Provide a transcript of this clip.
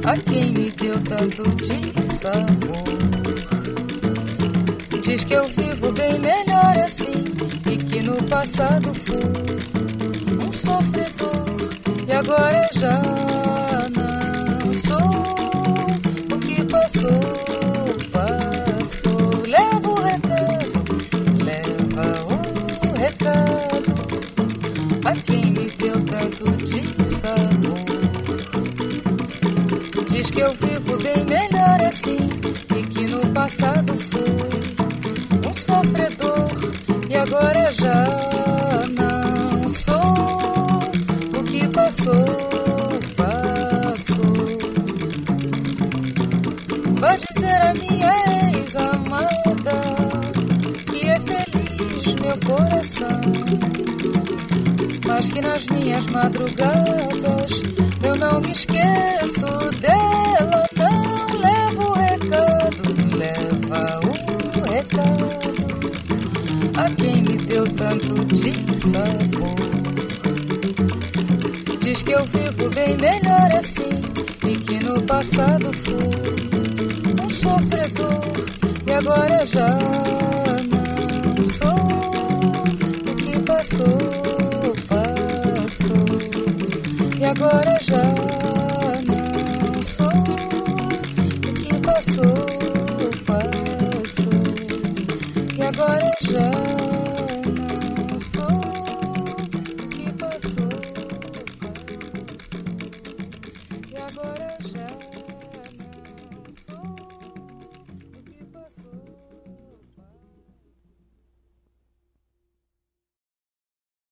a quem me deu tanto dissabor. Diz que eu vivo bem melhor assim e que no passado fui um sofredor e agora já não sou. O que passou, passou. Leva o recado, leva o recado a quem me deu tanto dissabor. Diz que eu vivo bem melhor assim e que no passado fui um sofredor e agora já não sou. O que passou, passou. Vai dizer a minha ex-amada que é feliz meu coração, mas que nas minhas madrugadas eu não me esqueço dela. Não, leva o recado, leva o recado a quem me deu tanto dissabor. Diz que eu vivo bem melhor assim e que no passado fui um sofredor e agora já não sou. O que passou, passou e agora já não sou. O que passou, passou e agora já não sou. O que passou, passou e agora